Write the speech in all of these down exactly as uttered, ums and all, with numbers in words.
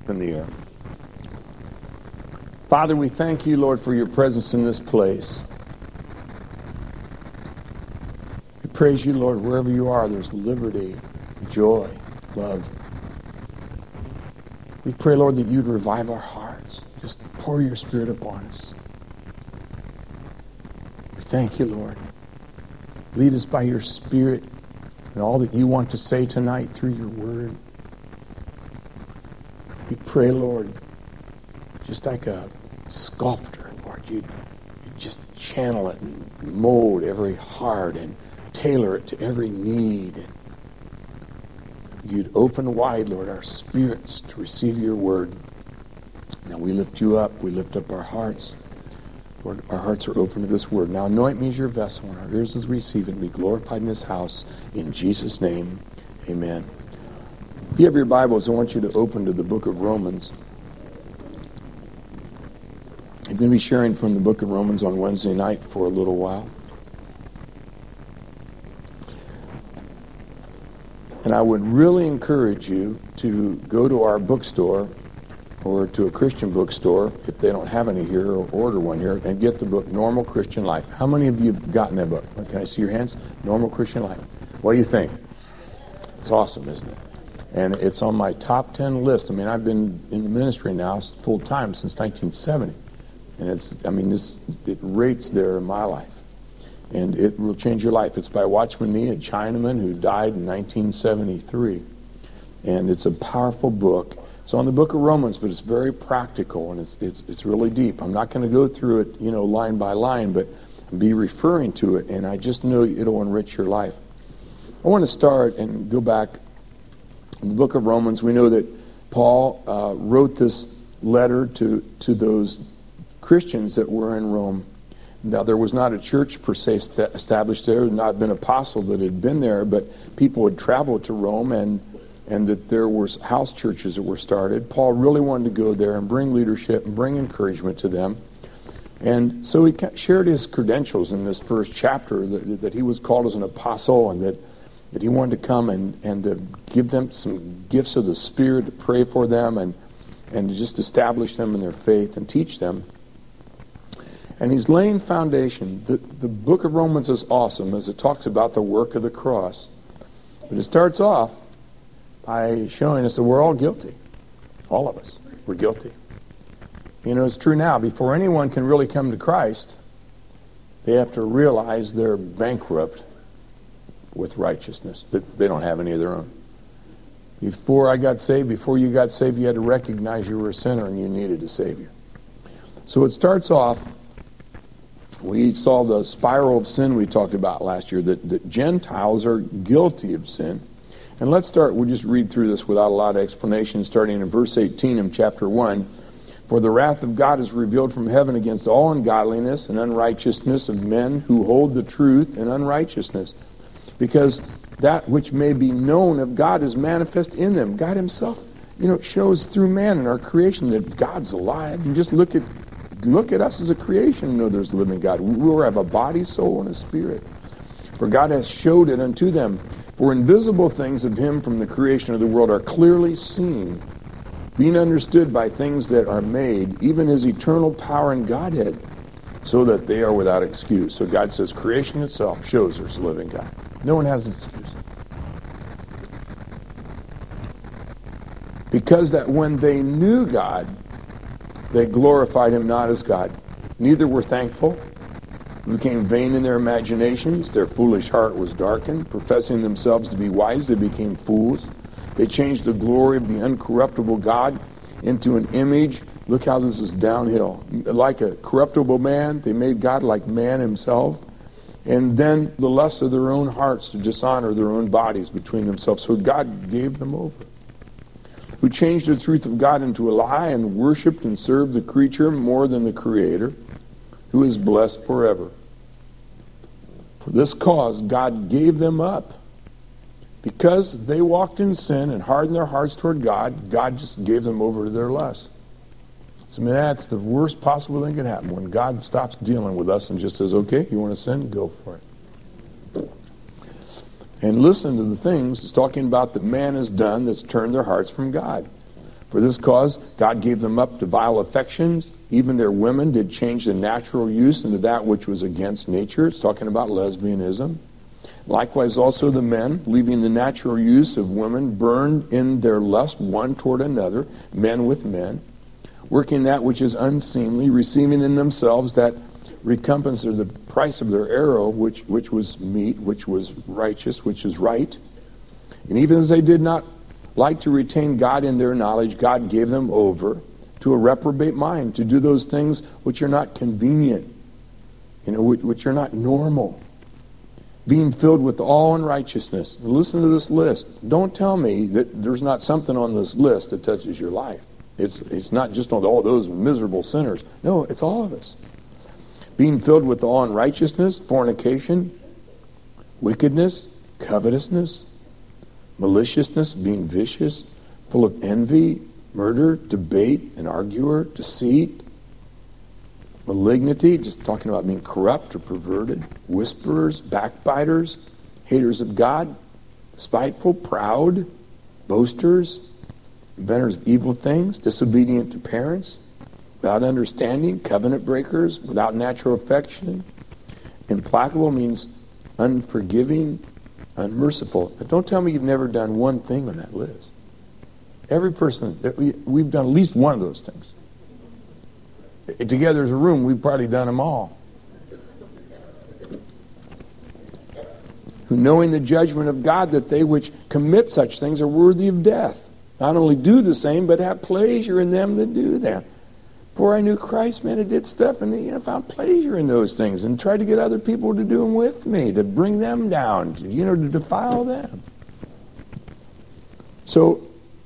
in the air. Father, we thank you, Lord, for your presence in this place. We praise you, Lord, wherever you are, there's liberty, joy, love. We pray, Lord, that you'd revive our hearts. Just pour your Spirit upon us. We thank you, Lord. Lead us by your Spirit and all that you want to say tonight through your word. We pray, Lord, just like a sculptor, Lord, you'd, you'd just channel it and mold every heart and tailor it to every need. You'd open wide, Lord, our spirits to receive your word. Now we lift you up. We lift up our hearts. Lord, our hearts are open to this word. Now anoint me as your vessel, and our ears as receive it. Be glorified in this house. In Jesus' name, amen. If you have your Bibles, I want you to open to the book of Romans. I'm going to be sharing from the book of Romans on Wednesday night for a little while. And I would really encourage you to go to our bookstore or to a Christian bookstore, if they don't have any here, or order one here, and get the book Normal Christian Life. How many of you have gotten that book? Can I see your hands? Normal Christian Life. What do you think? It's awesome, isn't it? And it's on my top ten list. I mean, I've been in the ministry now full time since nineteen seventy. And it's, I mean, this it rates there in my life. And it will change your life. It's by Watchman Nee, a Chinaman who died in nineteen seventy-three. And it's a powerful book. It's on the book of Romans, but it's very practical, and it's it's it's really deep. I'm not going to go through it, you know, line by line, but be referring to it, and I just know it'll enrich your life. I want to start and go back in the book of Romans. We know that Paul uh, wrote this letter to, to those Christians that were in Rome. Now, there was not a church per se st- established there. There had not been an apostle that had been there, but people had traveled to Rome, and and that there were house churches that were started. Paul really wanted to go there and bring leadership and bring encouragement to them. And so he shared his credentials in this first chapter, that, that he was called as an apostle, and that, that he wanted to come and, and to give them some gifts of the Spirit, to pray for them, and, and to just establish them in their faith and teach them. And he's laying foundation. The, the book of Romans is awesome as it talks about the work of the cross. But it starts off by showing us that we're all guilty. All of us. We're guilty. You know, it's true now. Before anyone can really come to Christ, they have to realize they're bankrupt with righteousness. That they don't have any of their own. Before I got saved, before you got saved, you had to recognize you were a sinner and you needed a Savior. So it starts off, we saw the spiral of sin we talked about last year, that, that Gentiles are guilty of sin. And let's start, we'll just read through this without a lot of explanation, starting in verse eighteen of chapter one. For the wrath of God is revealed from heaven against all ungodliness and unrighteousness of men who hold the truth in unrighteousness. Because that which may be known of God is manifest in them. God himself, you know, shows through man in our creation that God's alive. And just look at look at us as a creation and know there's a living God. We have a body, soul, and a spirit. For God has showed it unto them. For invisible things of him from the creation of the world are clearly seen, being understood by things that are made, even his eternal power and Godhead, so that they are without excuse. So God says creation itself shows there's a living God. No one has an excuse. Because that when they knew God, they glorified him not as God. Neither were thankful. Became vain in their imaginations. Their foolish heart was darkened. Professing themselves to be wise, they became fools. They changed the glory of the uncorruptible God into an image. Look how this is downhill. Like a corruptible man, they made God like man himself. And then the lusts of their own hearts to dishonor their own bodies between themselves. So God gave them over. Who changed the truth of God into a lie and worshipped and served the creature more than the Creator, who is blessed forever. For this cause God gave them up. Because they walked in sin and hardened their hearts toward God, God just gave them over to their lust. So I mean, that's the worst possible thing that can happen, when God stops dealing with us and just says, okay, you want to sin? Go for it. And listen to the things it's talking about that man has done that's turned their hearts from God. For this cause, God gave them up to vile affections. Even their women did change the natural use into that which was against nature. It's talking about lesbianism. Likewise also the men, leaving the natural use of women, burned in their lust one toward another, men with men, working that which is unseemly, receiving in themselves that recompense or the price of their error, which, which was meet, which was righteous, which is right. And even as they did not like to retain God in their knowledge, God gave them over to a reprobate mind, to do those things which are not convenient, you know, which, which are not normal. Being filled with all unrighteousness. Listen to this list. Don't tell me that there's not something on this list that touches your life. It's, it's not just on all those miserable sinners. No, it's all of us. Being filled with all unrighteousness, fornication, wickedness, covetousness, maliciousness, being vicious, full of envy, murder, debate, an arguer, deceit, malignity, just talking about being corrupt or perverted, whisperers, backbiters, haters of God, spiteful, proud, boasters, inventors of evil things, disobedient to parents, without understanding, covenant breakers, without natural affection. Implacable means unforgiving, unmerciful. But don't tell me you've never done one thing on that list. Every person, we, we've done at least one of those things. Together as a room, we've probably done them all. Who, knowing the judgment of God, that they which commit such things are worthy of death, not only do the same, but have pleasure in them that do them. For I knew Christ, man, and did stuff, and you know, found pleasure in those things, and tried to get other people to do them with me, to bring them down, to, you know, to defile them. So,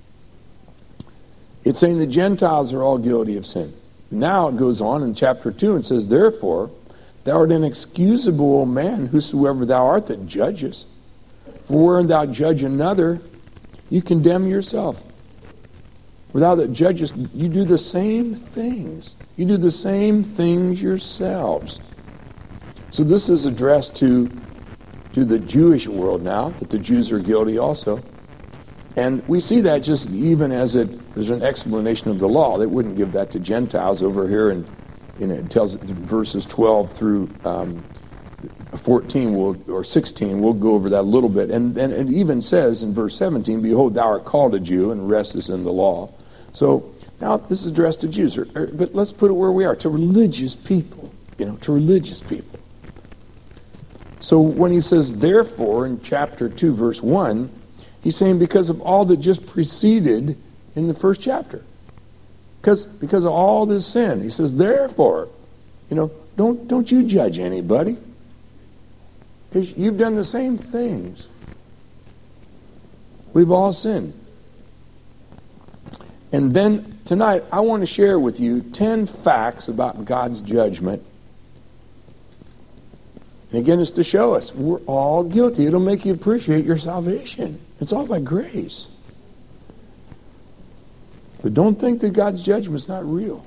it's saying the Gentiles are all guilty of sin. Now it goes on in chapter two and says, therefore, thou art an excusable man, whosoever thou art that judgest. For wherein thou judge another, you condemn yourself. Without that judgest, you do the same things. You do the same things yourselves. So this is addressed to, to the Jewish world now, that the Jews are guilty also. And we see that just even as it, there's an explanation of the law. They wouldn't give that to Gentiles over here. And, and it tells it verses twelve through um, fourteen we'll, or sixteen. We'll go over that a little bit. And, and it even says in verse seventeen, behold, thou art called a Jew, and rest is in the law. So now this is addressed to Jews. Or, or, but let's put it where we are, to religious people. You know, to religious people. So when he says, therefore, in chapter two, verse one, he's saying because of all that just preceded in the first chapter. Because because of all this sin. He says, therefore, you know, don't don't you judge anybody. Because you've done the same things. We've all sinned. And then tonight, I want to share with you ten facts about God's judgment. And again, it's to show us we're all guilty. It'll make you appreciate your salvation. It's all by grace. But don't think that God's judgment's not real.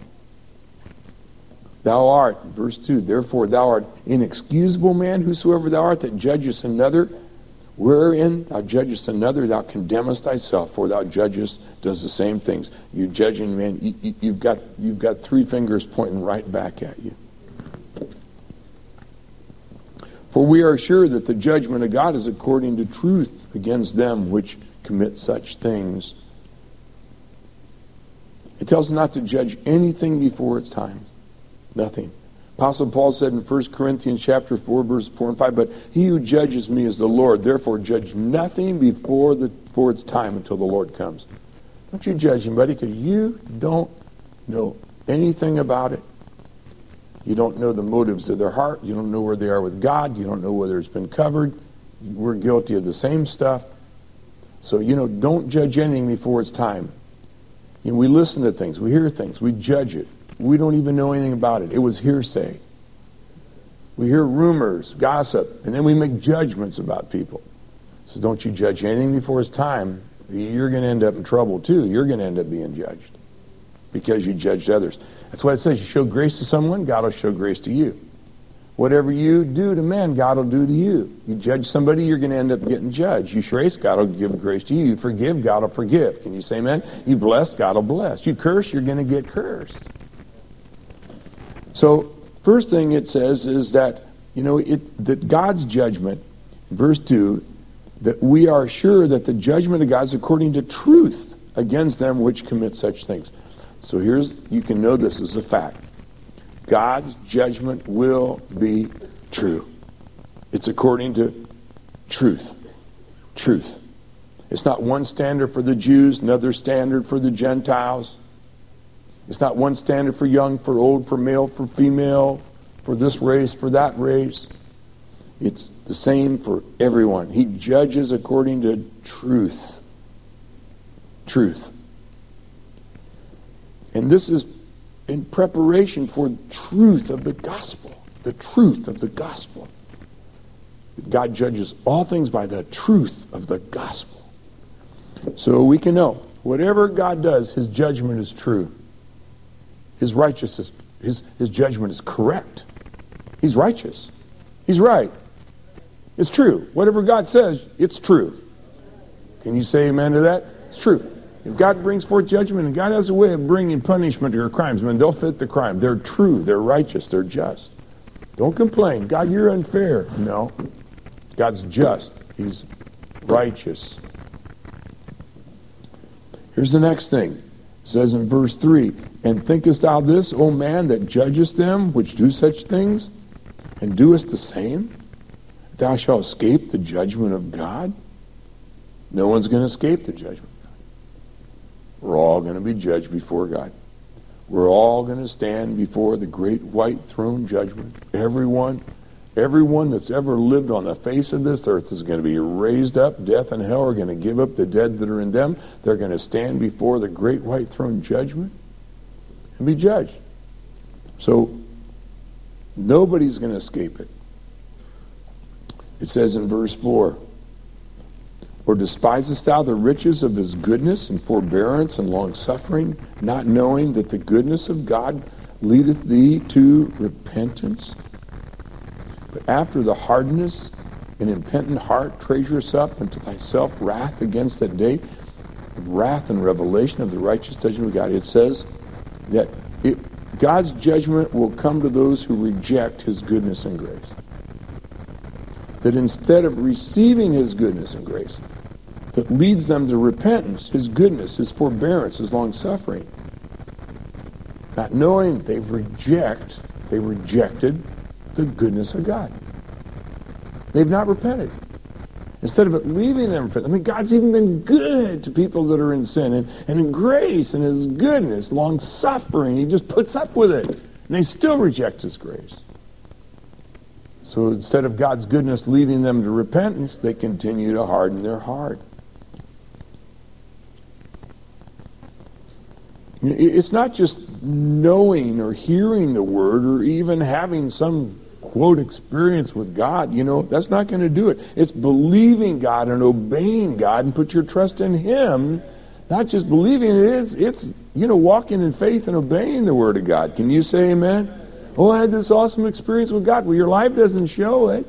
Thou art, verse two, therefore thou art inexcusable man, whosoever thou art that judgest another, wherein thou judgest another, thou condemnest thyself, for thou judgest, does the same things. You judging, man, you, you, you've got you've got three fingers pointing right back at you. For we are sure that the judgment of God is according to truth against them which commit such things. It tells us not to judge anything before its time. Nothing. Apostle Paul said in First Corinthians chapter four, verse four and five, but he who judges me is the Lord. Therefore judge nothing before the before its time until the Lord comes. Don't you judge anybody, because you don't know anything about it. You don't know the motives of their heart. You don't know where they are with God. You don't know whether it's been covered. We're guilty of the same stuff. So, you know, don't judge anything before it's time. You know, we listen to things. We hear things. We judge it. We don't even know anything about it. It was hearsay. We hear rumors, gossip, and then we make judgments about people. So don't you judge anything before it's time. You're going to end up in trouble too. You're going to end up being judged because you judged others. That's why it says you show grace to someone, God will show grace to you. Whatever you do to men, God will do to you. You judge somebody, you're going to end up getting judged. You grace, God will give grace to you. You forgive, God will forgive. Can you say amen? You bless, God will bless. You curse, you're going to get cursed. So, first thing it says is that, you know, it, that God's judgment, verse two, that we are sure that the judgment of God is according to truth against them which commit such things. So here's, you can know this as a fact. God's judgment will be true. It's according to truth. Truth. It's not one standard for the Jews, another standard for the Gentiles. It's not one standard for young, for old, for male, for female, for this race, for that race. It's the same for everyone. He judges according to truth. Truth. And this is in preparation for truth of the gospel. The truth of the gospel. God judges all things by the truth of the gospel. So we can know, whatever God does, his judgment is true. His righteousness, his, his judgment is correct. He's righteous. He's right. It's true. Whatever God says, it's true. Can you say amen to that? It's true. If God brings forth judgment, and God has a way of bringing punishment to your crimes, man, they'll fit the crime. They're true. They're righteous. They're just. Don't complain. God, you're unfair. No. God's just. He's righteous. Here's the next thing. It says in verse three, and thinkest thou this, O man, that judgest them which do such things, and doest the same? Thou shalt escape the judgment of God? No one's going to escape the judgment of God. We're all going to be judged before God. We're all going to stand before the great white throne judgment. Everyone, everyone that's ever lived on the face of this earth is going to be raised up. Death and hell are going to give up the dead that are in them. They're going to stand before the great white throne judgment and be judged. So nobody's going to escape it. It says in verse four, or despisest thou the riches of his goodness and forbearance and long-suffering, not knowing that the goodness of God leadeth thee to repentance? But after the hardness and impenitent heart treasurest up unto thyself wrath against that day, wrath and revelation of the righteous judgment of God. It says that it, God's judgment will come to those who reject his goodness and grace. That instead of receiving his goodness and grace, that leads them to repentance, his goodness, his forbearance, his long-suffering, not knowing they reject, they rejected the goodness of God. They've not repented. Instead of it leaving them repent, I mean, God's even been good to people that are in sin, and, and in grace and his goodness, long-suffering, he just puts up with it, and they still reject his grace. So instead of God's goodness leading them to repentance, they continue to harden their heart. It's not just knowing or hearing the word or even having some, quote, experience with God. You know, that's not going to do it. It's believing God and obeying God and put your trust in him. Not just believing it, it's, it's, you know, walking in faith and obeying the word of God. Can you say amen? Oh, I had this awesome experience with God. Well, your life doesn't show it.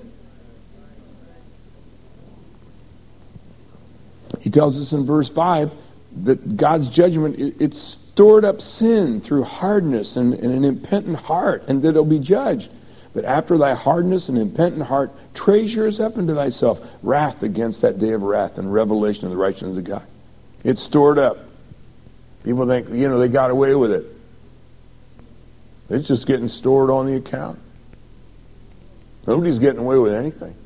He tells us in verse five that God's judgment, it, it's stored up sin through hardness and, and an impenitent heart, and that it'll be judged. But after thy hardness and impenitent heart treasures up unto thyself wrath against that day of wrath and revelation of the righteousness of God. It's stored up. People think, you know, they got away with it. It's just getting stored on the account. Nobody's getting away with anything.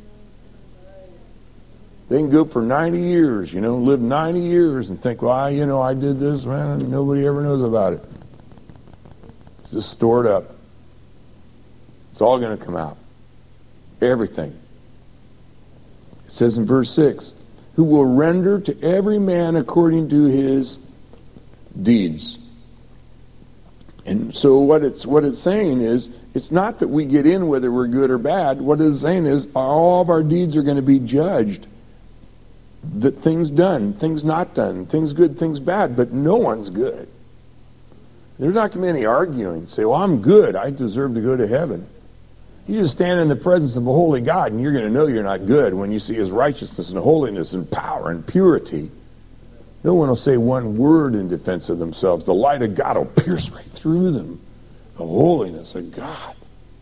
They can go for ninety years, you know, live ninety years and think, well, I, you know, I did this, man, and nobody ever knows about it. It's just stored up. It's all going to come out. Everything. It says in verse six, who will render to every man according to his deeds. And so what it's what it's saying is, it's not that we get in whether we're good or bad. What it's saying is all of our deeds are going to be judged. That things done, things not done, things good, things bad, but no one's good. There's not going to be any arguing. Say, well, I'm good. I deserve to go to heaven. You just stand in the presence of a holy God, and you're going to know you're not good when you see his righteousness and holiness and power and purity. No one will say one word in defense of themselves. The light of God will pierce right through them. The holiness of God.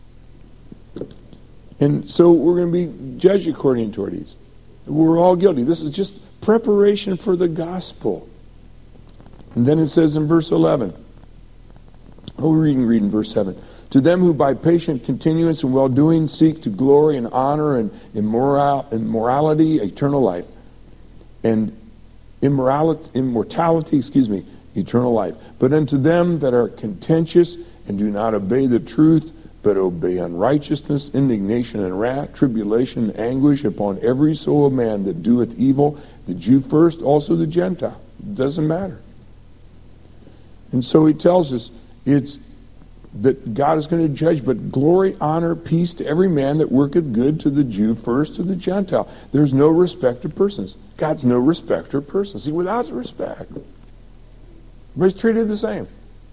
And so we're going to be judged according to these. We're all guilty. This is just preparation for the gospel. And then it says in verse eleven. Oh, we're reading, reading verse seven. To them who by patient continuance and well-doing seek to glory and honor and immoral, immorality, eternal life. And immorality, immortality, excuse me, eternal life. But unto them that are contentious and do not obey the truth, but obey unrighteousness, indignation and wrath, tribulation and anguish upon every soul of man that doeth evil, the Jew first, also the Gentile. It doesn't matter. And so he tells us it's that God is going to judge, but glory, honor, peace to every man that worketh good, to the Jew first, to the Gentile. There's no respect of persons. God's no respecter of persons. See, without respect, everybody's treated the same.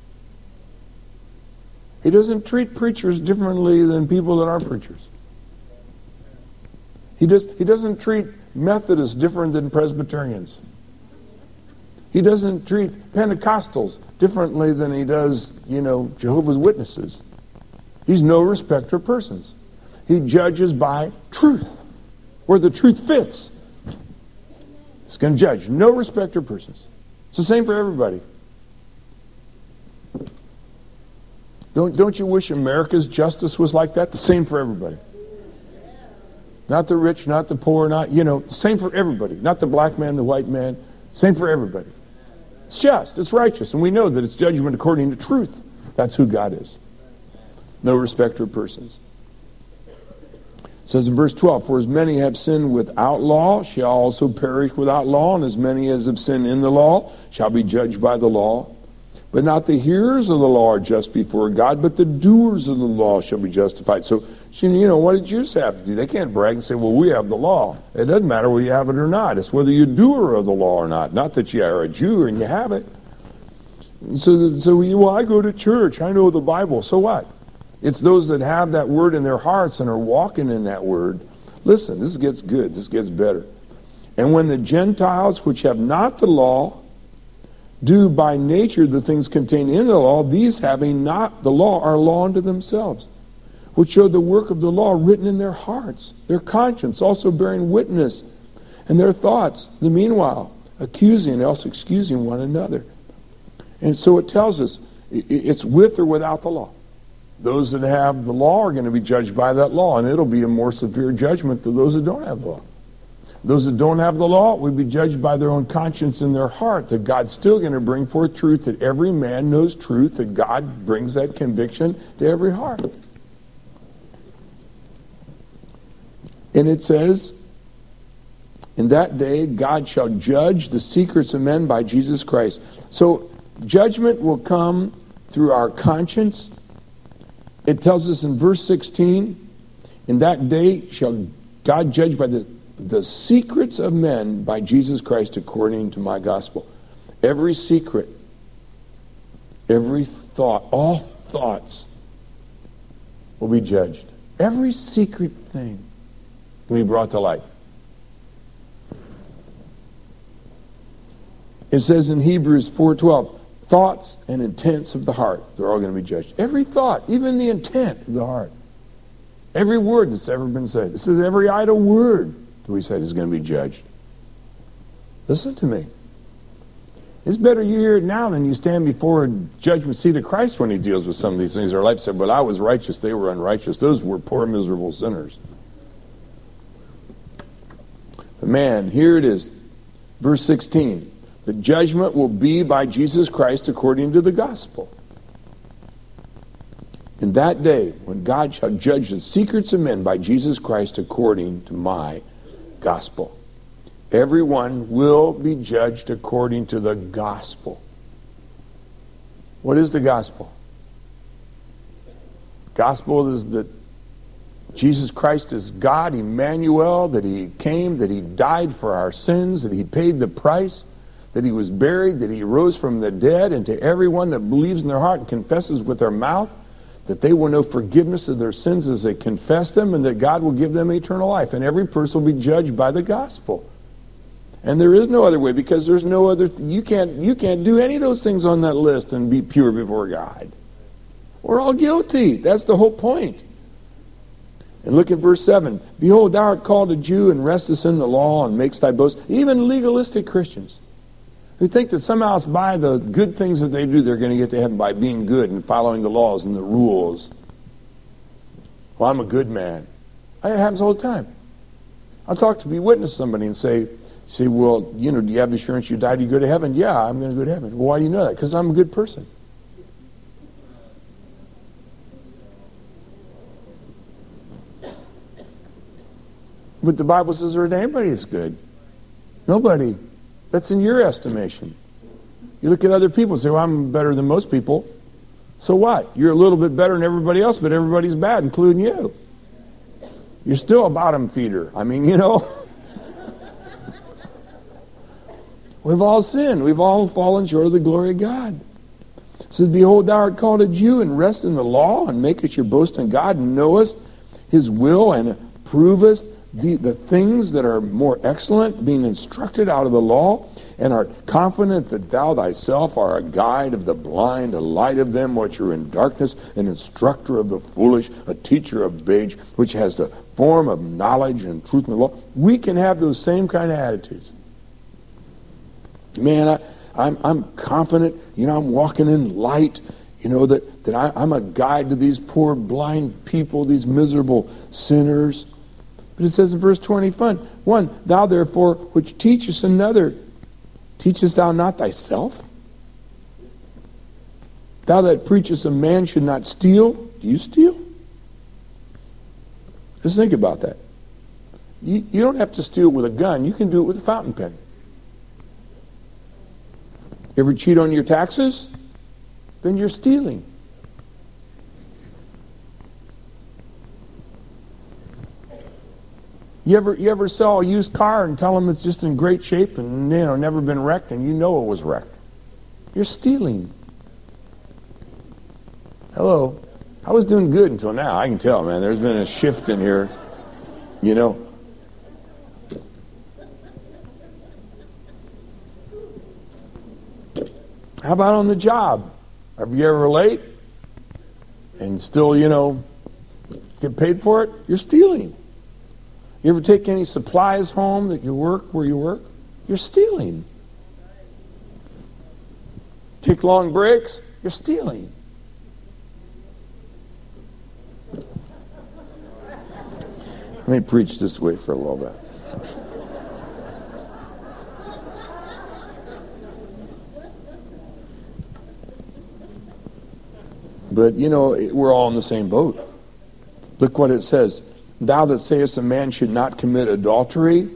He doesn't treat preachers differently than people that aren't preachers. He does. He doesn't treat Methodists different than Presbyterians. He doesn't treat Pentecostals differently than he does, you know, Jehovah's Witnesses. He's no respecter of persons. He judges by truth, where the truth fits. He's going to judge. No respecter of persons. It's the same for everybody. Don't, don't you wish America's justice was like that? The same for everybody. Not the rich, not the poor, not, you know, same for everybody. Not the black man, the white man. Same for everybody. It's just, it's righteous, and we know that it's judgment according to truth. That's who God is. No respecter of persons. It says in verse twelve, for as many have sinned without law shall also perish without law, and as many as have sinned in the law shall be judged by the law. But not the hearers of the law are just before God, but the doers of the law shall be justified. So, you know, what did Jews have to do? They can't brag and say, well, we have the law. It doesn't matter whether you have it or not. It's whether you're a doer of the law or not. Not that you are a Jew and you have it. So, so well, I go to church. I know the Bible. So what? It's those that have that word in their hearts and are walking in that word. Listen, this gets good. This gets better. And when the Gentiles, which have not the law, do by nature the things contained in the law, these having not the law are law unto themselves, which show the work of the law written in their hearts, their conscience also bearing witness, and their thoughts, the meanwhile, accusing, else excusing one another. And so it tells us it's with or without the law. Those that have the law are going to be judged by that law, and it'll be a more severe judgment than those that don't have the law. Those that don't have the law will be judged by their own conscience in their heart, that God's still going to bring forth truth, that every man knows truth, that God brings that conviction to every heart. And it says, in that day God shall judge the secrets of men by Jesus Christ. So judgment will come through our conscience. It tells us in verse sixteen, in that day shall God judge by the the secrets of men by Jesus Christ according to my gospel. Every secret, every thought, all thoughts will be judged. Every secret thing will be brought to light. It says in Hebrews four twelve, thoughts and intents of the heart, they're all going to be judged. Every thought, even the intent of the heart. Every word that's ever been said. It says every idle word that we said is going to be judged. Listen to me. It's better you hear it now than you stand before a judgment seat of Christ when he deals with some of these things. Our life said, but I was righteous, they were unrighteous. Those were poor, miserable sinners. But man, here it is. Verse sixteen. The judgment will be by Jesus Christ according to the gospel. In that day, when God shall judge the secrets of men by Jesus Christ according to my gospel. Everyone will be judged according to the gospel. What is the gospel? Gospel is that Jesus Christ is God, Emmanuel, that he came, that he died for our sins, that he paid the price, that he was buried, that he rose from the dead, and to everyone that believes in their heart and confesses with their mouth that they will know forgiveness of their sins as they confess them, and that God will give them eternal life. And every person will be judged by the gospel. And there is no other way, because there's no other, you can't, you can't do any of those things on that list and be pure before God. We're all guilty. That's the whole point. And look at verse seven. Behold, thou art called a Jew, and restest in the law, and makes thy boast. Even legalistic Christians who think that somehow it's by the good things that they do they're going to get to heaven, by being good and following the laws and the rules. Well, I'm a good man. It happens all the time. I'll talk to be witness somebody and say, say, well, you know, do you have assurance you died, you go to heaven? Yeah, I'm going to go to heaven. Well, why do you know that? Because I'm a good person. But the Bible says there isn't anybody that's good. Nobody. That's in your estimation. You look at other people and say, well, I'm better than most people. So what? You're a little bit better than everybody else, but everybody's bad, including you. You're still a bottom feeder. I mean, you know. We've all sinned. We've all fallen short of the glory of God. It says, behold, thou art called a Jew, and rest in the law, and makest your boast in God, and knowest his will, and provest the, the things that are more excellent, being instructed out of the law, and art confident that thou thyself art a guide of the blind, a light of them which are in darkness, an instructor of the foolish, a teacher of babes, which has the form of knowledge and truth in the law. We can have those same kind of attitudes. Man, I, I'm, I'm confident, you know, I'm walking in light, you know, that, that I, I'm a guide to these poor blind people, these miserable sinners. But it says in verse twenty-one, thou therefore which teachest another, teachest thou not thyself? Thou that preachest a man should not steal, do you steal? Just think about that. You, you don't have to steal with a gun. You can do it with a fountain pen. You ever cheat on your taxes? Then you're stealing. You ever you ever sell a used car and tell them it's just in great shape and, you know, never been wrecked, and you know it was wrecked? You're stealing. Hello. I was doing good until now. I can tell, man. There's been a shift in here. You know. How about on the job? Are you ever late and still, you know, get paid for it? You're stealing. You ever take any supplies home that you work where you work? You're stealing. Take long breaks? You're stealing. Let me preach this way for a little bit. But, you know, we're all in the same boat. Look what it says. Thou that sayest a man should not commit adultery,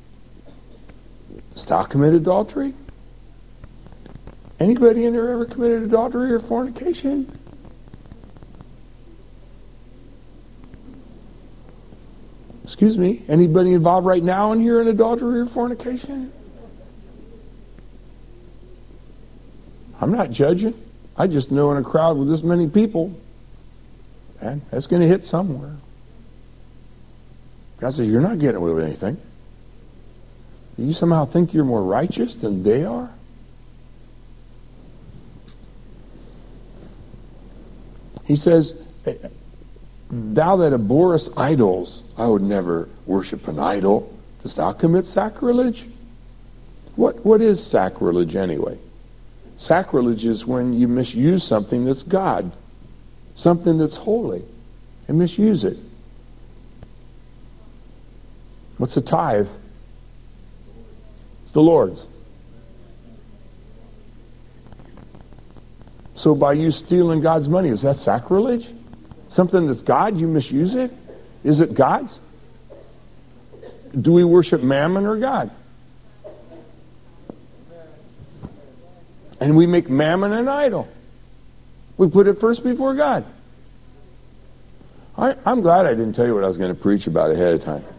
dost thou commit adultery? Anybody in there ever committed adultery or fornication? Excuse me, anybody involved right now in here in adultery or fornication? I'm not judging. I just know in a crowd with this many people, man, that's going to hit somewhere. God says, you're not getting away with anything. You somehow think you're more righteous than they are? He says, thou that abhorrest idols, I would never worship an idol. Dost thou commit sacrilege? What What is sacrilege anyway? Sacrilege is when you misuse something that's God, something that's holy, and misuse it. What's a tithe? It's the Lord's. So by you stealing God's money, is that sacrilege? Something that's God, you misuse it? Is it God's? Do we worship Mammon or God? And we make Mammon an idol. We put it first before God. I, I'm glad I didn't tell you what I was going to preach about ahead of time.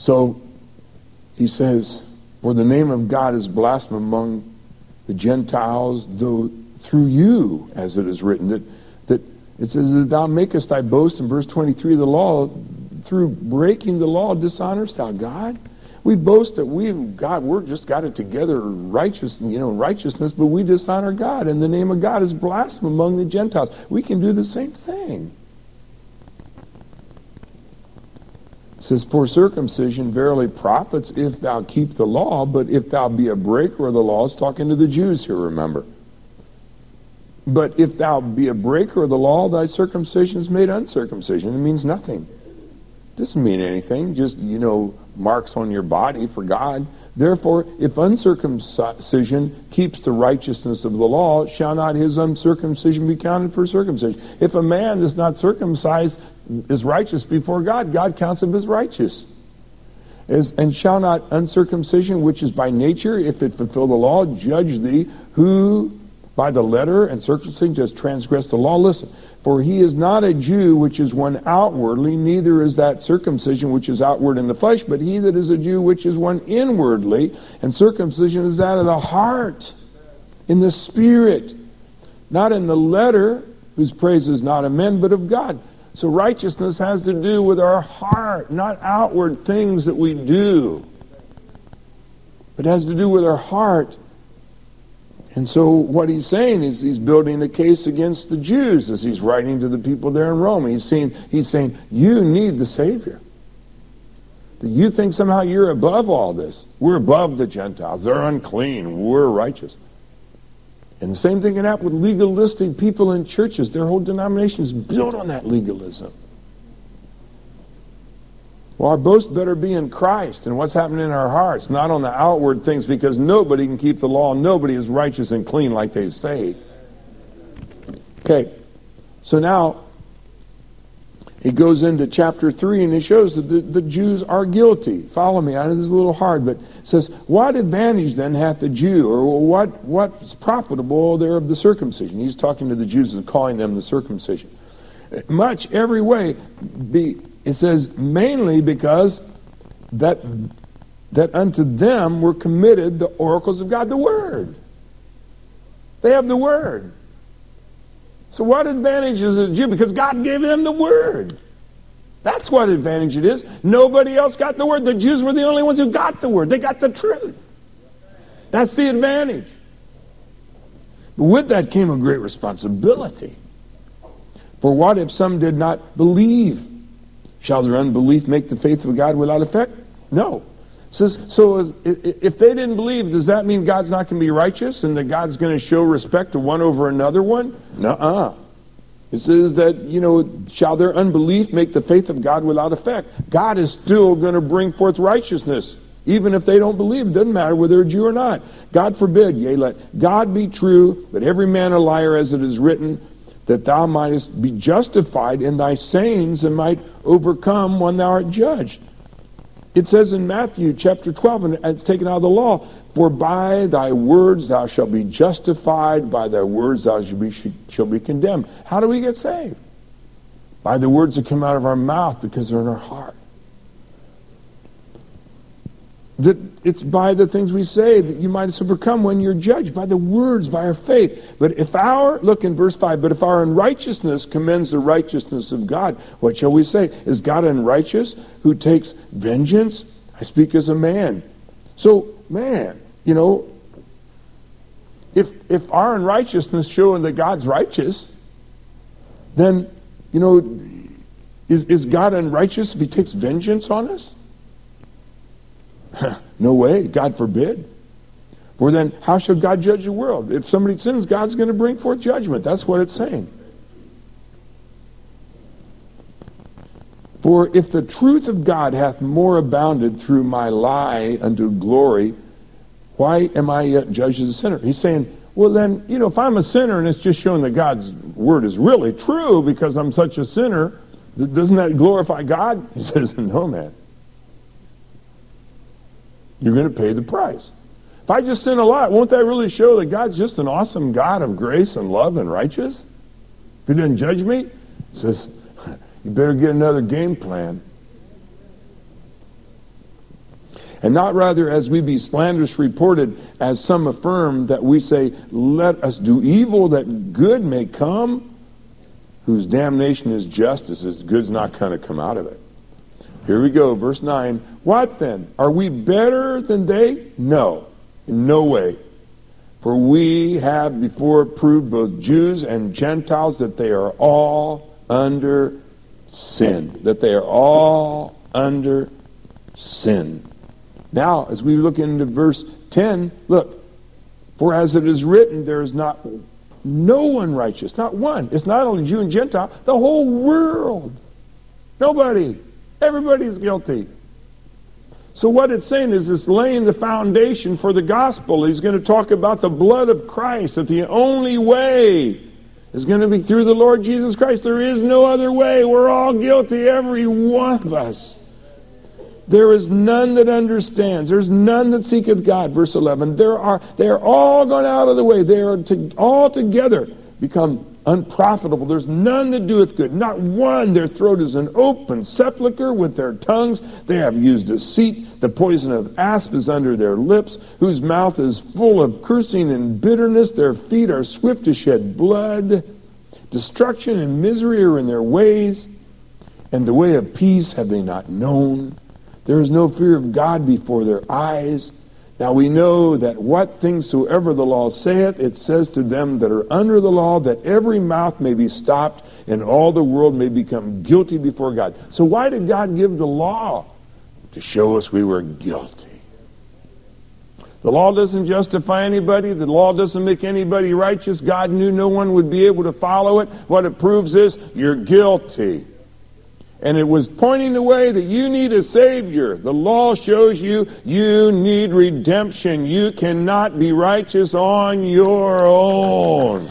So he says, for the name of God is blasphemed among the Gentiles, though through you, as it is written, that, that it says that thou makest thy boast in verse twenty-three of the law, through breaking the law dishonest thou God. We boast that we've got, we're just got it together, righteous, you know, righteousness, but we dishonor God, and the name of God is blasphemed among the Gentiles. We can do the same thing. It says, for circumcision verily profits if thou keep the law, but if thou be a breaker of the law, it's talking to the Jews here, remember. But if thou be a breaker of the law, thy circumcision is made uncircumcision. It means nothing. It doesn't mean anything, just, you know, marks on your body for God. Therefore, if uncircumcision keeps the righteousness of the law, shall not his uncircumcision be counted for circumcision? If a man is not circumcised is righteous before God, God counts him as righteous. As, and shall not uncircumcision, which is by nature, if it fulfill the law, judge thee, who by the letter and circumcision just transgress the law? Listen, for he is not a Jew which is one outwardly, neither is that circumcision which is outward in the flesh, but he that is a Jew which is one inwardly, and circumcision is that of the heart, in the spirit, not in the letter, whose praise is not of men, but of God. So righteousness has to do with our heart, not outward things that we do. But it has to do with our heart. And so what he's saying is he's building a case against the Jews as he's writing to the people there in Rome. He's saying, he's saying you need the Savior. You think somehow you're above all this. We're above the Gentiles. They're unclean. We're righteous. And the same thing can happen with legalistic people in churches. Their whole denomination is built on that legalism. Well, our boast better be in Christ and what's happening in our hearts, not on the outward things, because nobody can keep the law. Nobody is righteous and clean like they say. Okay, so now he goes into chapter three and he shows that the, the Jews are guilty. Follow me. I know this is a little hard, but it says, what advantage then hath the Jew, or what what's profitable there of the circumcision? He's talking to the Jews and calling them the circumcision. Much every way, be it says mainly because that that unto them were committed the oracles of God, the Word. They have the Word. So what advantage is it a Jew? Because God gave them the Word. That's what advantage it is. Nobody else got the Word. The Jews were the only ones who got the Word. They got the truth. That's the advantage. But with that came a great responsibility. For what if some did not believe? Shall their unbelief make the faith of God without effect? No. Says, so if they didn't believe, does that mean God's not going to be righteous and that God's going to show respect to one over another one? Nuh-uh. It says that, you know, shall their unbelief make the faith of God without effect? God is still going to bring forth righteousness, even if they don't believe. It doesn't matter whether they're a Jew or not. God forbid, yea, let God be true, but every man a liar, as it is written, that thou mightest be justified in thy sayings and might overcome when thou art judged. It says in Matthew chapter twelve, and it's taken out of the law, for by thy words thou shalt be justified, by thy words thou shalt be, shall be condemned. How do we get saved? By the words that come out of our mouth, because they're in our heart. That it's by the things we say that you might overcome when you're judged, by the words, by our faith. But if our, look in verse five, but if our unrighteousness commends the righteousness of God, what shall we say? Is God unrighteous who takes vengeance? I speak as a man. So, man, you know, if if our unrighteousness showing that God's righteous, then, you know, is, is God unrighteous if he takes vengeance on us? No way, God forbid. For then, how shall God judge the world? If somebody sins, God's going to bring forth judgment. That's what it's saying. For if the truth of God hath more abounded through my lie unto glory, why am I yet judged as a sinner? He's saying, well then, you know, if I'm a sinner and it's just showing that God's word is really true because I'm such a sinner, doesn't that glorify God? He says, no, man. You're going to pay the price. If I just sin a lot, won't that really show that God's just an awesome God of grace and love and righteous? If he didn't judge me, he says, you better get another game plan. And not rather as we be slanderously reported, as some affirm, that we say, let us do evil that good may come, whose damnation is justice, as good's not going to come out of it. Here we go, verse nine. What then? Are we better than they? No, in no way. For we have before proved both Jews and Gentiles that they are all under sin. That they are all under sin. Now, as we look into verse ten, look. For as it is written, there is not no one righteous, not one. It's not only Jew and Gentile, the whole world. Nobody. Everybody's guilty. So what it's saying is it's laying the foundation for the gospel. He's going to talk about the blood of Christ, that the only way is going to be through the Lord Jesus Christ. There is no other way. We're all guilty, every one of us. There is none that understands. There's none that seeketh God. Verse eleven. There are, they are all gone out of the way. They are to, all together become unprofitable. There's none that doeth good. Not one. Their throat is an open sepulchre. With their tongues they have used deceit. The poison of asp is under their lips, whose mouth is full of cursing and bitterness. Their feet are swift to shed blood. Destruction and misery are in their ways, and the way of peace have they not known. There is no fear of God before their eyes. Now we know that what things soever the law saith, it says to them that are under the law, that every mouth may be stopped, and all the world may become guilty before God. So why did God give the law? To show us we were guilty. The law doesn't justify anybody. The law doesn't make anybody righteous. God knew no one would be able to follow it. What it proves is you're guilty. And it was pointing the way that you need a Savior. The law shows you you need redemption. You cannot be righteous on your own.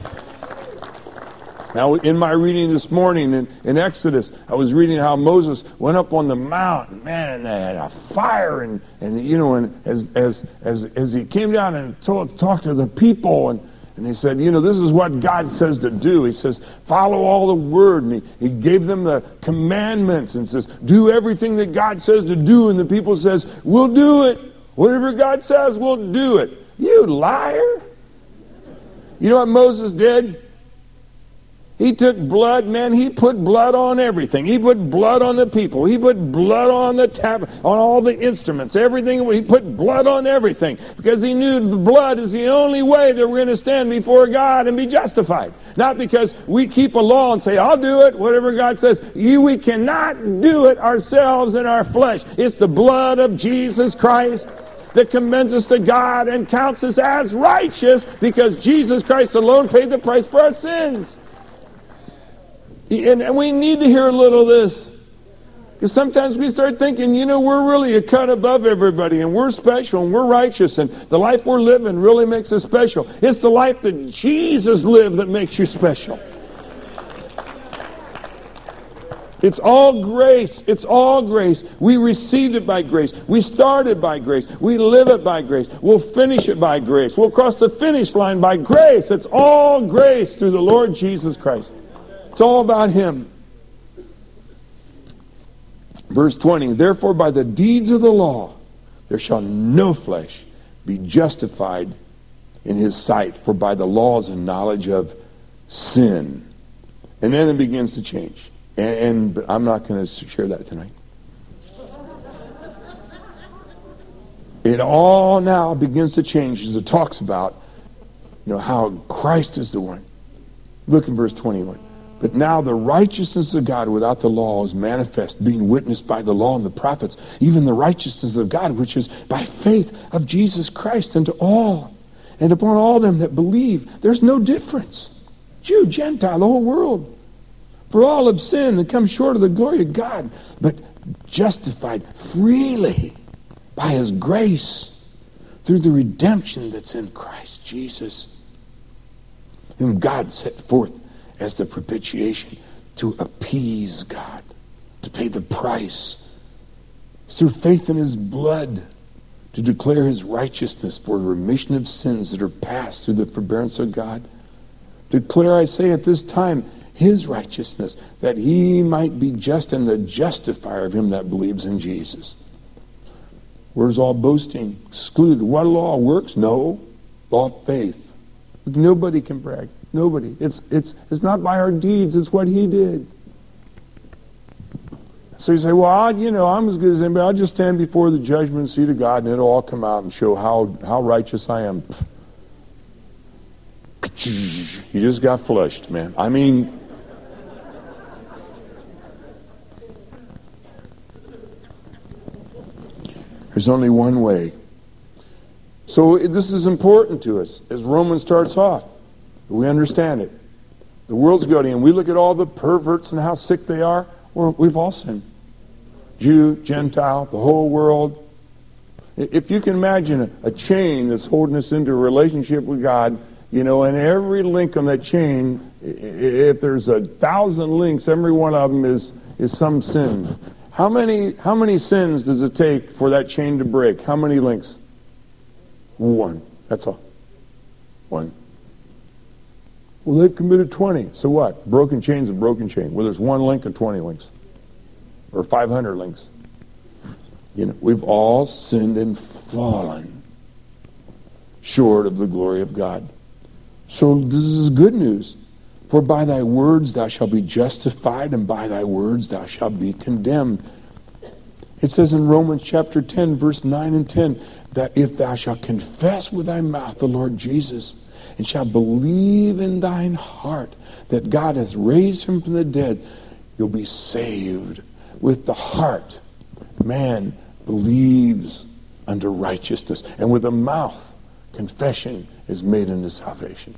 Now, in my reading this morning in, in Exodus, I was reading how Moses went up on the mountain, man, and they had a fire, and, and you know, and as as as as he came down and told, talked to the people, and And he said, you know, this is what God says to do. He says, follow all the word. And he, he gave them the commandments and says, do everything that God says to do. And the people says, we'll do it. Whatever God says, we'll do it. You liar. You know what Moses did? He took blood, man, he put blood on everything. He put blood on the people. He put blood on the tab, on all the instruments, everything. He put blood on everything because he knew the blood is the only way that we're going to stand before God and be justified. Not because we keep a law and say, I'll do it, whatever God says. You, we cannot do it ourselves in our flesh. It's the blood of Jesus Christ that commends us to God and counts us as righteous because Jesus Christ alone paid the price for our sins. And we need to hear a little of this. Because sometimes we start thinking, you know, we're really a cut above everybody, and we're special, and we're righteous, and the life we're living really makes us special. It's the life that Jesus lived that makes you special. It's all grace. It's all grace. We received it by grace. We started by grace. We live it by grace. We'll finish it by grace. We'll cross the finish line by grace. It's all grace through the Lord Jesus Christ. It's all about Him. Verse twenty, therefore by the deeds of the law there shall no flesh be justified in his sight, for by the law is a knowledge of sin. And then it begins to change. And, and but I'm not going to share that tonight. It all now begins to change as it talks about, you know, how Christ is the one. Look in verse twenty-one. But now the righteousness of God without the law is manifest, being witnessed by the law and the prophets, even the righteousness of God, which is by faith of Jesus Christ unto all, and upon all them that believe. There's no difference. Jew, Gentile, the whole world. For all have sinned and come short of the glory of God, but justified freely by His grace through the redemption that's in Christ Jesus, whom God set forth as the propitiation to appease God, to pay the price. It's through faith in His blood to declare His righteousness for the remission of sins that are past through the forbearance of God. Declare, I say at this time, His righteousness, that He might be just and the justifier of him that believes in Jesus. Where's all boasting? Excluded. What law? Works? No. Law of faith. Nobody can brag. Nobody. It's it's it's not by our deeds. It's what he did. So you say, well, I, you know, I'm as good as anybody. I'll just stand before the judgment seat of God, and it'll all come out and show how, how righteous I am. You just got flushed, man. I mean, there's only one way. So this is important to us. As Romans starts off, we understand it. The world's guilty, and we look at all the perverts and how sick they are. Well, we've all sinned. Jew, Gentile, the whole world. If you can imagine a, a chain that's holding us into a relationship with God, you know, and every link on that chain, if there's a thousand links, every one of them is, is some sin. How many, how many sins does it take for that chain to break? How many links? One. That's all. One. Well, they've committed twenty. So what? Broken chain's a broken chain. Well, there's one link and twenty links. Or five hundred links. You know, we've all sinned and fallen short of the glory of God. So this is good news. For by thy words thou shalt be justified, and by thy words thou shalt be condemned. It says in Romans chapter ten, verse nine and ten, that if thou shalt confess with thy mouth the Lord Jesus, and shalt believe in thine heart that God hath raised him from the dead, you'll be saved. With the heart, man believes unto righteousness, and with the mouth, confession is made unto salvation.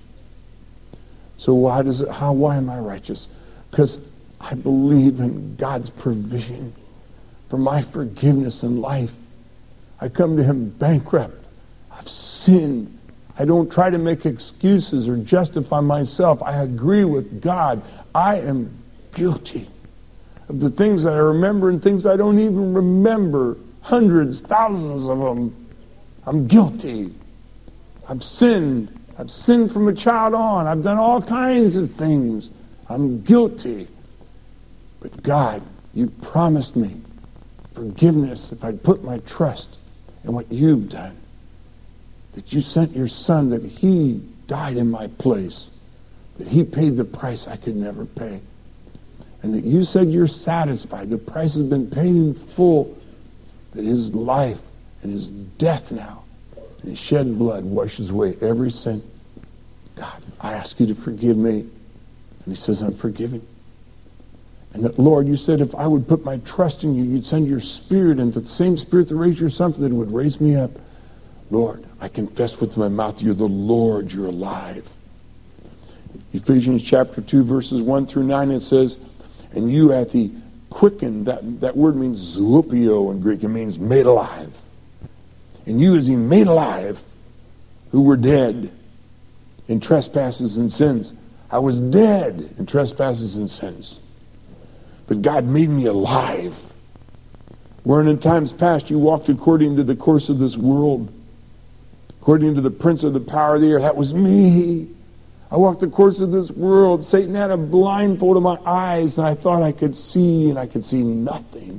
So why does it? How? Why am I righteous? Because I believe in God's provision for my forgiveness in life. I come to him bankrupt. I've sinned. I don't try to make excuses or justify myself. I agree with God. I am guilty of the things that I remember and things I don't even remember. Hundreds, thousands of them. I'm guilty. I've sinned. I've sinned from a child on. I've done all kinds of things. I'm guilty. But God, you promised me forgiveness if I'd put my trust in what you've done. That you sent your son, that he died in my place. That he paid the price I could never pay. And that you said you're satisfied. The price has been paid in full. That his life and his death now and his shed blood washes away every sin. God, I ask you to forgive me. And he says, I'm forgiven. And that, Lord, you said if I would put my trust in you, you'd send your spirit, and the same spirit that raised your son, that it would raise me up. Lord, I confess with my mouth, you're the Lord, you're alive. Ephesians chapter two, verses one through nine, it says, and you hath he quickened. That, that word means zoopio in Greek. It means made alive. And you as he made alive, who were dead in trespasses and sins. I was dead in trespasses and sins. But God made me alive. Wherein in times past you walked according to the course of this world, according to the prince of the power of the air. That was me. I walked the course of this world. Satan had a blindfold of my eyes, and I thought I could see, and I could see nothing.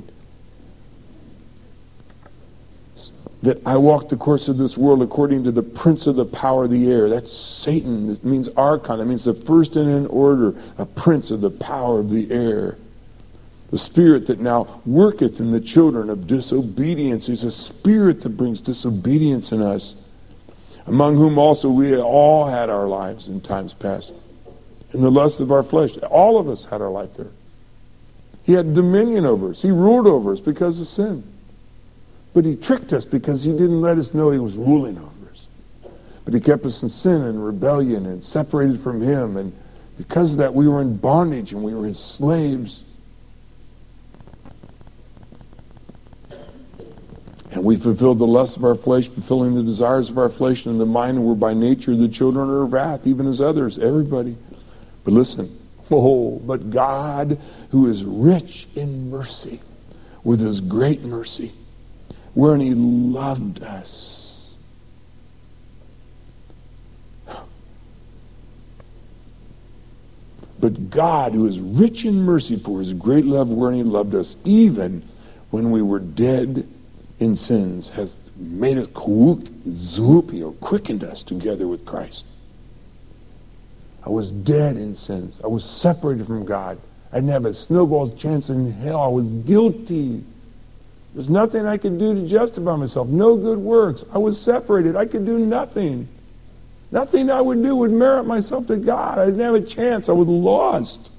That I walked the course of this world according to the prince of the power of the air. That's Satan. It means archon. It means the first in an order, a prince of the power of the air. The spirit that now worketh in the children of disobedience is a spirit that brings disobedience in us, among whom also we all had our lives in times past, in the lust of our flesh. All of us had our life there. He had dominion over us. He ruled over us because of sin. But he tricked us because he didn't let us know he was ruling over us. But he kept us in sin and rebellion and separated from him. And because of that, we were in bondage and we were his slaves. And we fulfilled the lust of our flesh, fulfilling the desires of our flesh and the mind, and we're by nature the children of wrath, even as others, everybody. But listen, oh, but God, who is rich in mercy, with his great mercy, wherein he loved us. But God, who is rich in mercy, for his great love, wherein he loved us, even when we were dead in sins has made us zoopio, quickened us together with Christ. I was dead in sins. I was separated from God. I didn't have a snowball's chance in hell. I was guilty. There's nothing I could do to justify myself. No good works. I was separated. I could do nothing. Nothing I would do would merit myself to God. I didn't have a chance. I was lost.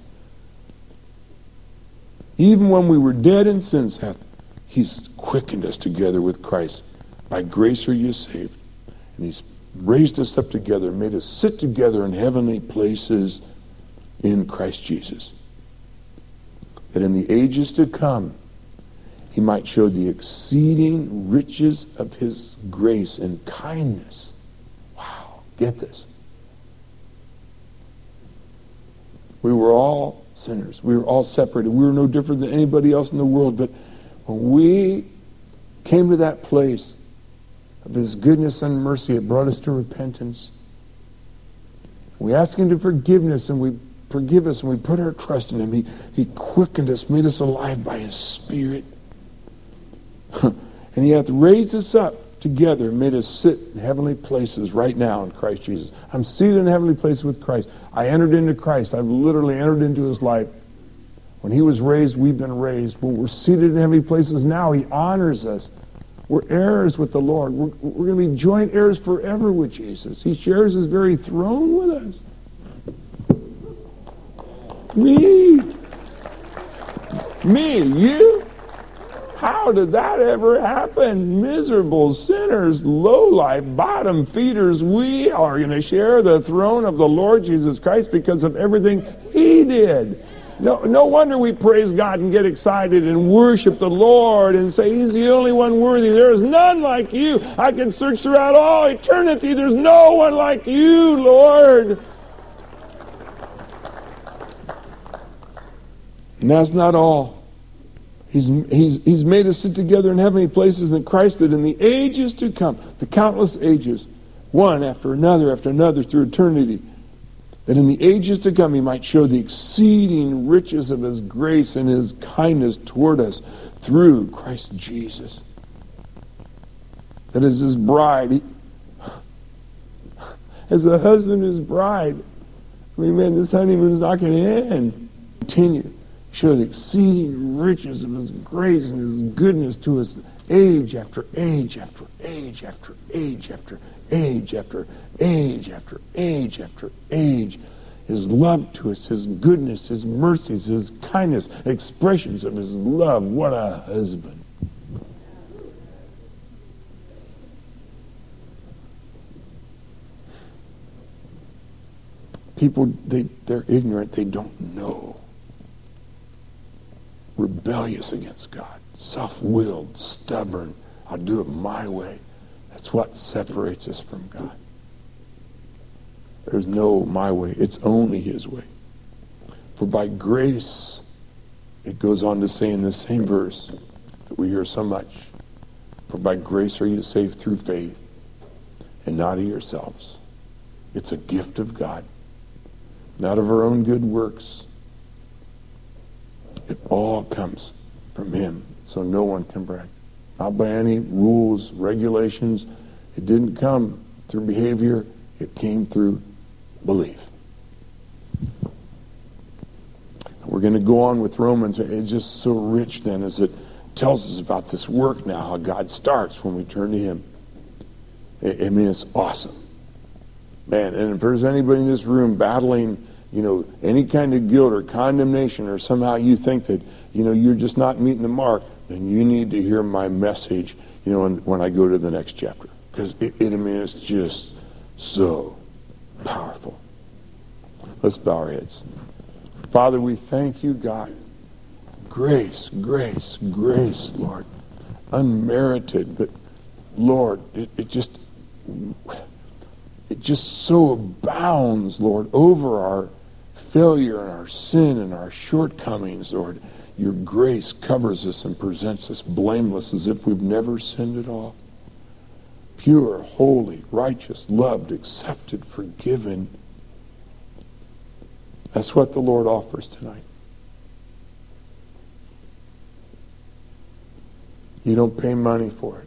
Even when we were dead in sins, hath He's quickened us together with Christ. By grace are you saved. And He's raised us up together, made us sit together in heavenly places in Christ Jesus. That in the ages to come, He might show the exceeding riches of His grace and kindness. Wow, get this. We were all sinners. We were all separated. We were no different than anybody else in the world. But when we came to that place of His goodness and mercy, it brought us to repentance. We asked Him to forgiveness, and we forgive us, and we put our trust in Him. He, he quickened us, made us alive by His Spirit. And He hath raised us up together, made us sit in heavenly places right now in Christ Jesus. I'm seated in heavenly places with Christ. I entered into Christ. I've literally entered into His life. When He was raised, we've been raised. When we're seated in heavenly places now, He honors us. We're heirs with the Lord. We're, we're going to be joint heirs forever with Jesus. He shares His very throne with us. Me. Me, you. How did that ever happen? Miserable sinners, low-life, bottom feeders, we are going to share the throne of the Lord Jesus Christ because of everything He did. No, no wonder we praise God and get excited and worship the Lord and say He's the only one worthy. There is none like you. I can search throughout all eternity. There's no one like you, Lord. And that's not all. He's, he's, he's made us sit together in heavenly places in Christ, that in the ages to come, the countless ages, one after another after another through eternity, that in the ages to come He might show the exceeding riches of His grace and His kindness toward us through Christ Jesus. That as His bride, he, as a husband His bride, I mean, man, this honeymoon's not going to end. Continue. Show the exceeding riches of His grace and His goodness to us age after age after age after age after age after age after age after age. His love to us, His goodness, His mercies, His kindness, expressions of His love. What a husband. People, they, they're ignorant. They don't know. Rebellious against God, self-willed, stubborn. I'll do it my way. That's what separates us from God. There's no my way. It's only His way. For by grace, it goes on to say in the same verse that we hear so much, for by grace are you saved through faith, and not of yourselves. It's a gift of God, not of our own good works. It all comes from Him, so no one can brag. Not by any rules, regulations. It didn't come through behavior. It came through belief. We're going to go on with Romans. It's just so rich then as it tells us about this work now, how God starts when we turn to Him. I mean, it's awesome. Man, and if there's anybody in this room battling, you know, any kind of guilt or condemnation, or somehow you think that, you know, you're just not meeting the mark, then you need to hear my message, you know, when, when I go to the next chapter. Because it, it, I mean, it's just so powerful. Let's bow our heads. Father, we thank you, God. Grace, grace, grace, Lord. Unmerited, but Lord, it, it just, it just so abounds, Lord, over our failure and our sin and our shortcomings, Lord. Your grace covers us and presents us blameless as if we've never sinned at all. Pure, holy, righteous, loved, accepted, forgiven. That's what the Lord offers tonight. You don't pay money for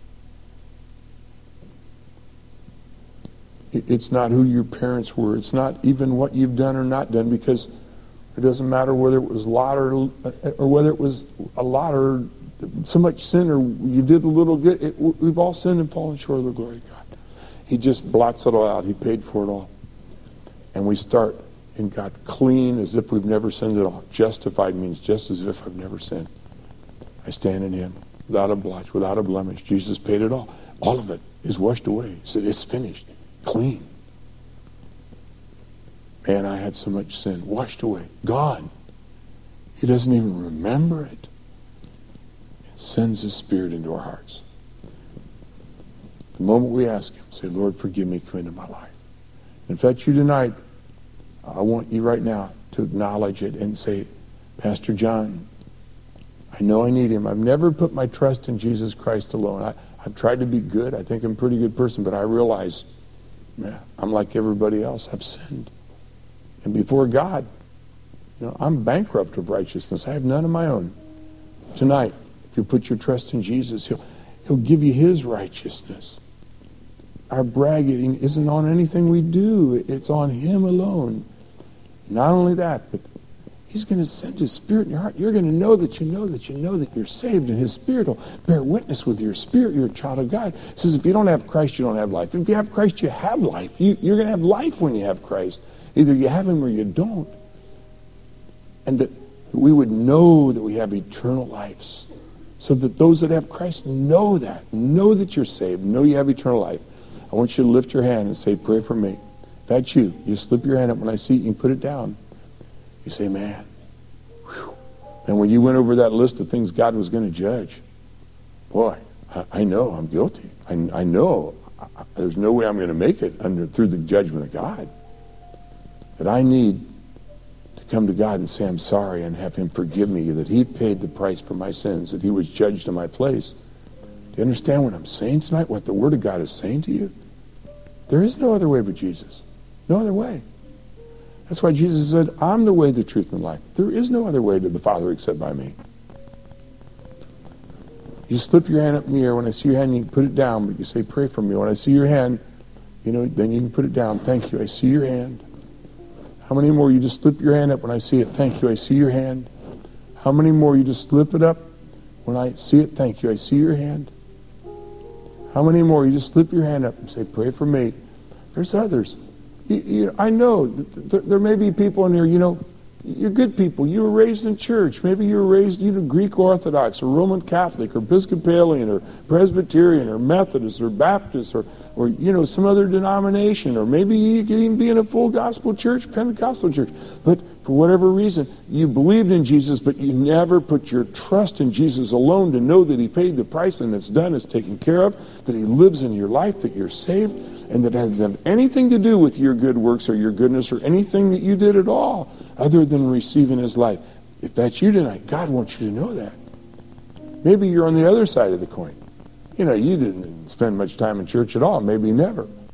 it. It's not who your parents were. It's not even what you've done or not done, because it doesn't matter whether it was a lot or, or whether it was a lot or so much sin, or you did a little good. It, we've all sinned and fallen short of the glory of God. He just blots it all out. He paid for it all. And we start in God clean as if we've never sinned at all. Justified means just as if I've never sinned. I stand in him without a blotch, without a blemish. Jesus paid it all. All of it is washed away. He said, it's finished. Clean. Man, I had so much sin. Washed away. Gone. He doesn't even remember it. It sends his Spirit into our hearts. The moment we ask him, say, Lord, forgive me, come into my life. And if that's you tonight, I want you right now to acknowledge it and say, Pastor John, I know I need him. I've never put my trust in Jesus Christ alone. I, I've tried to be good. I think I'm a pretty good person, but I realize, man, I'm like everybody else. I've sinned. And before God, you know, I'm bankrupt of righteousness. I have none of my own. Tonight, if you put your trust in Jesus, he'll, he'll give you his righteousness. Our bragging isn't on anything we do. It's on him alone. Not only that, but he's going to send his Spirit in your heart. You're going to know that you know that you know that you're saved, and his Spirit will bear witness with your spirit. You're a child of God. It says if you don't have Christ, you don't have life. If you have Christ, you have life. You, you're going to have life when you have Christ. Either you have him or you don't. And that we would know that we have eternal lives. So that those that have Christ know that. Know that you're saved. Know you have eternal life. I want you to lift your hand and say, pray for me. If that's you, you slip your hand up when I see it, you can put it down. You say, man, whew. And when you went over that list of things God was going to judge, boy, I, I know I'm guilty. I, I know I, I, there's no way I'm going to make it under through the judgment of God. That I need to come to God and say I'm sorry and have him forgive me, that he paid the price for my sins, that he was judged in my place. Do you understand what I'm saying tonight? What the Word of God is saying to you? There is no other way but Jesus. No other way. That's why Jesus said, I'm the way, the truth, and the life. There is no other way to the Father except by me. You slip your hand up in the air. When I see your hand, you can put it down, but you say, pray for me. When I see your hand, you know, then you can put it down. Thank you. I see your hand. How many more? You just slip your hand up when I see it. Thank you. I see your hand. How many more? You just slip it up when I see it. Thank you. I see your hand. How many more? You just slip your hand up and say, pray for me. There's others. You, you, I know there, there may be people in here, you know, you're good people. You were raised in church. Maybe you were raised, you know, Greek Orthodox or Roman Catholic or Episcopalian or Presbyterian or Methodist or Baptist or, or, you know, some other denomination. Or maybe you could even be in a full gospel church, Pentecostal church. But for whatever reason, you believed in Jesus, but you never put your trust in Jesus alone to know that he paid the price and it's done, it's taken care of, that he lives in your life, that you're saved, and that it doesn't have anything to do with your good works or your goodness or anything that you did at all other than receiving his life. If that's you tonight, God wants you to know that. Maybe you're on the other side of the coin. You know, you didn't spend much time in church at all, maybe never.